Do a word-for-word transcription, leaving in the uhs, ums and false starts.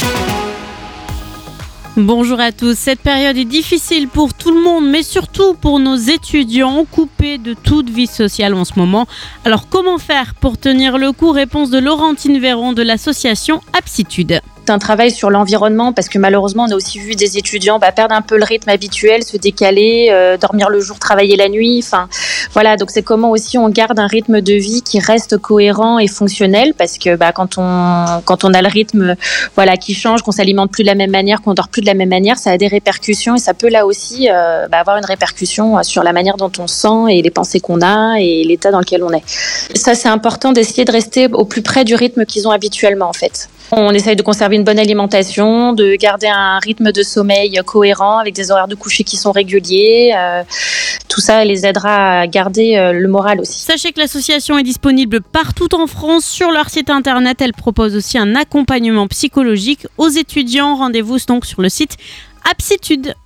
Bonjour à tous. Cette période est difficile pour tout le monde, mais surtout pour nos étudiants coupés de toute vie sociale en ce moment. Alors comment faire pour tenir le coup? Réponse de Laurentine Véron de l'association Aptitude. C'est un travail sur l'environnement parce que malheureusement on a aussi vu des étudiants bah, perdre un peu le rythme habituel, se décaler, euh, dormir le jour, travailler la nuit. Enfin voilà, donc c'est comment aussi on garde un rythme de vie qui reste cohérent et fonctionnel parce que bah, quand on quand on a le rythme voilà qui change, qu'on s'alimente plus de la même manière, qu'on dort plus de la même manière, ça a des répercussions et ça peut là aussi euh, bah, avoir une répercussion sur la manière dont on se sent et les pensées qu'on a et l'état dans lequel on est. Ça c'est important d'essayer de rester au plus près du rythme qu'ils ont habituellement en fait. On essaye de conserver une bonne alimentation, de garder un rythme de sommeil cohérent avec des horaires de coucher qui sont réguliers. Euh, tout ça les aidera à garder euh, le moral aussi. Sachez que l'association est disponible partout en France. Sur leur site internet, elle propose aussi un accompagnement psychologique aux étudiants. Rendez-vous donc sur le site Aptitude.